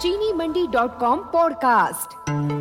चीनीमंडी.com podcast.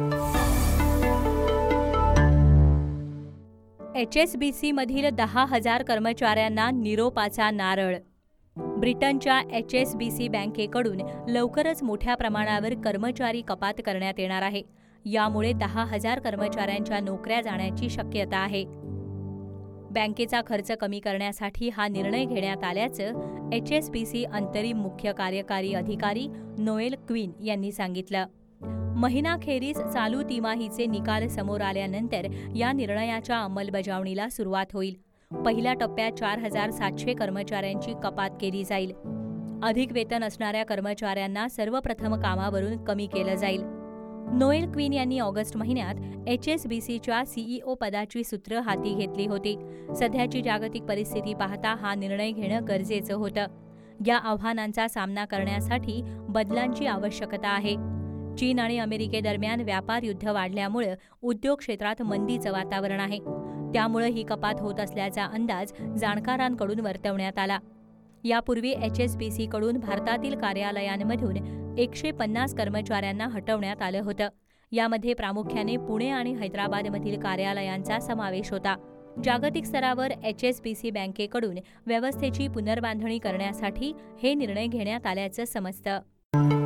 HSBC मधील 10,000 कर्मचाऱ्यांना निरोपाचा नारळ। ब्रिटनच्या HSBC बँकेकडून लवकरच मोठ्या प्रमाणावर कर्मचारी कपात करण्यात येणार आहे। यामुळे 10,000 कर्मचाऱ्यांच्या नोकऱ्या जाण्याची शक्यता आहे। बँकेचा खर्च कमी करण्यासाठी हा निर्णय घेण्यात आल्याचं HSBC अंतरिम मुख्य कार्यकारी अधिकारी नोएल क्विन यांनी सांगितलं। महिनाखेरीस चालू तिमाहीचे निकाल समोर आल्यानंतर या निर्णयाच्या अंमलबजावणीला सुरुवात होईल। पहिल्या टप्प्यात 4,700 कर्मचाऱ्यांची कपात केली जाईल। अधिक वेतन असणाऱ्या कर्मचाऱ्यांना सर्वप्रथम कामावरून कमी केलं जाईल। नोएल क्विन यांनी ऑगस्ट महिन्यात HSBCच्या CEO पदाची सूत्र हाती घेतली होती। सध्याची जागतिक परिस्थिती पाहता हा निर्णय घेणं गरजेचं होतं। या आव्हानांचा सामना करण्यासाठी बदलांची आवश्यकता आहे। चीन आणि अमेरिकेदरम्यान व्यापार युद्ध वाढल्यामुळे उद्योग क्षेत्रात मंदीचं वातावरण आहे। त्यामुळे ही कपात होत असल्याचा अंदाज जाणकारांकडून वर्तवण्यात आला। यापूर्वी HSBCकडून भारतातील कार्यालयांमधून 150 कर्मचाऱ्यांना हटवण्यात आलं होतं। यामध्ये प्रामुख्याने पुणे आणि हैदराबादमधील कार्यालयांचा समावेश होता। जागतिक स्तरावर HSBC बँकेकडून व्यवस्थेची पुनर्बांधणी करण्यासाठी हे निर्णय घेण्यात आल्याचं समजतं।